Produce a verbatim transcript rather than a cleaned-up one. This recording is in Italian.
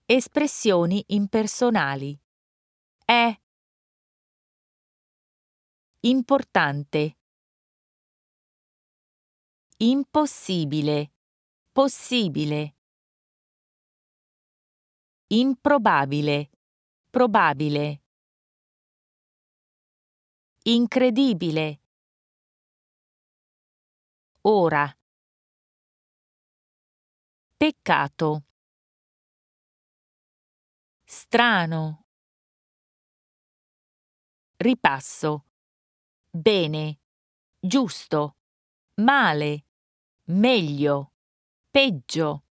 Espressioni impersonali. È. Importante. Impossibile. Possibile. Improbabile. Probabile. Incredibile. Ora. Peccato. Strano. Ripasso. Bene. Giusto. Male. Meglio. Peggio.